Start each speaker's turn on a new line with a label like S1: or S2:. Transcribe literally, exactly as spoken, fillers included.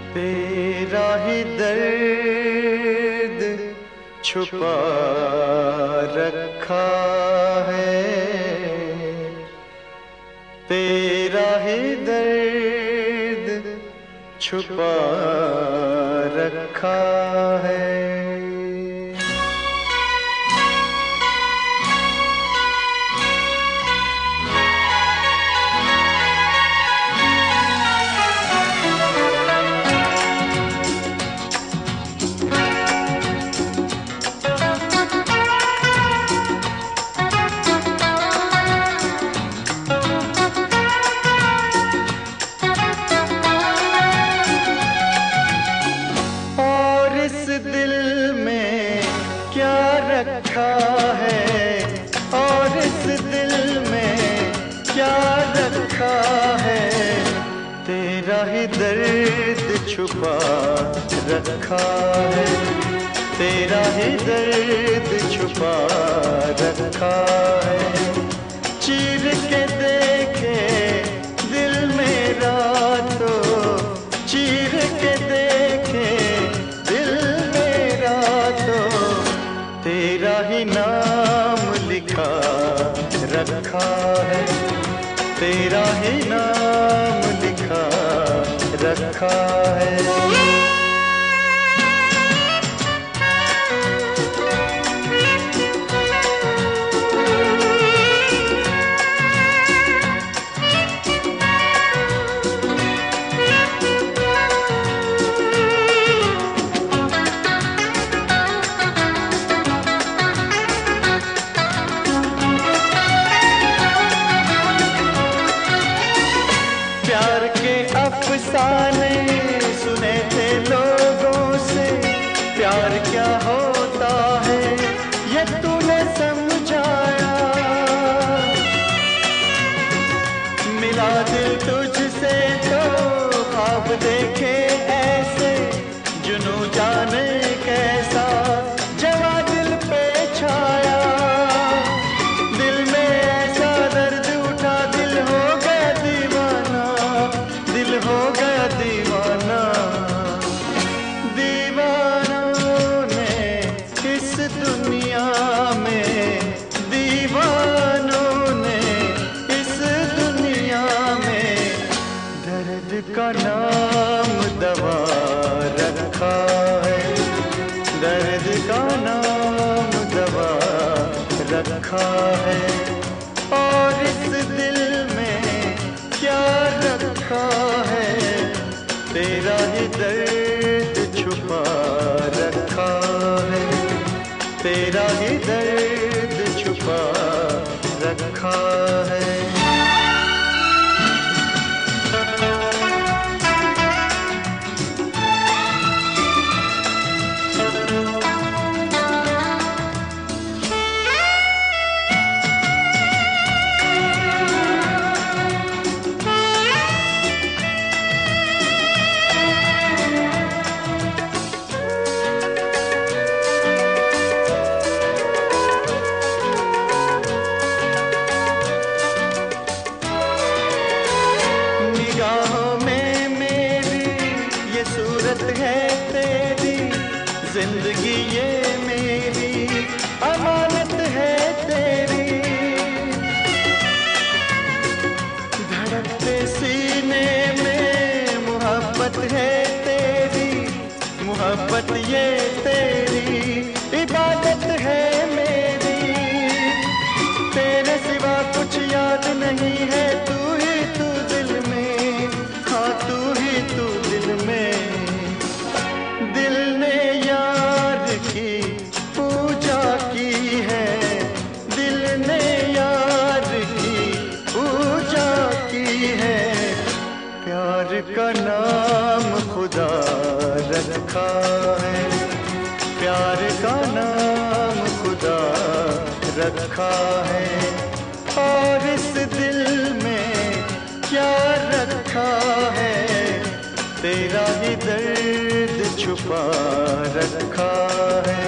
S1: तेरा ही दर्द छुपा रखा है, तेरा ही दर्द छुपा रखा है। रखा है और इस दिल में क्या रखा है, तेरा ही दर्द छुपा रखा है, तेरा ही दर्द छुपा रखा है। चीर के देखे दिल मेरा तो, चीर के देखे दिल मेरा तो, तेरा ही नाम लिखा रखा है, तेरा ही नाम लिखा रखा है। प्यार के अफसाने सुने थे लोगों से, प्यार क्या होता है ये तूने समझाया। मिला दिल तुझसे तो ख्वाब देखे ऐसे, जुनू जाने कैसा जवा दिल पे छाया। दिल में ऐसा दर्द उठा, दिल हो गया दीवाना, दिल हो गया दीवाना। दीवानों ने इस दुनिया में, दीवानों ने इस दुनिया में दर्द का नाम दवा रखा है, दर्द का नाम दवा रखा है। और इस दिल में क्या रखा है, तेरा ही दर्द छुपा रखा है, तेरा ही दर्द छुपा रखा है। सूरत है तेरी, जिंदगी ये मेरी अमानत है तेरी। धड़कते सीने में मोहब्बत है तेरी, मोहब्बत ये तेरी इबादत है मेरी। तेरे सिवा कुछ याद नहीं है, तू ही तू दिल में, हाँ तू ही तू दिल में। दिल ने यार की पूजा की है, दिल ने यार की पूजा की है। प्यार का नाम खुदा रखा है, प्यार का नाम खुदा रखा है। और इस दिल में क्या रखा है, तेरा ही दर्द छुपा रखा है,